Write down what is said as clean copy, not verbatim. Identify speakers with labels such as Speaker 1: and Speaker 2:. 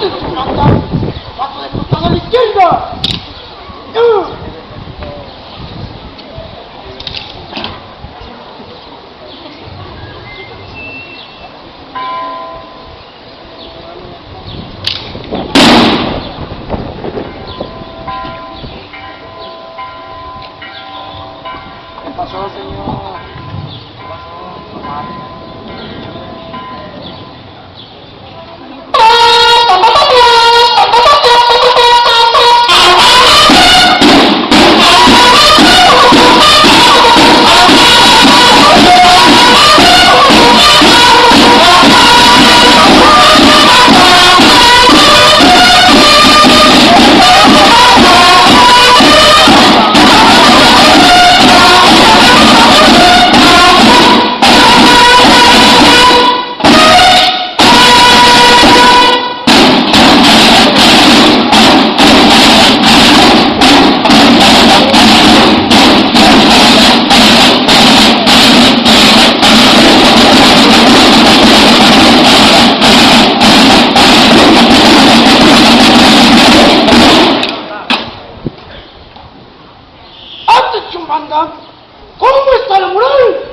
Speaker 1: ¡Atención, anda! ¡Paso de costado a la izquierda!
Speaker 2: ¿Qué pasó, señor? ¿Qué pasó?
Speaker 1: ¡Atención, banda! ¿Cómo está la moral?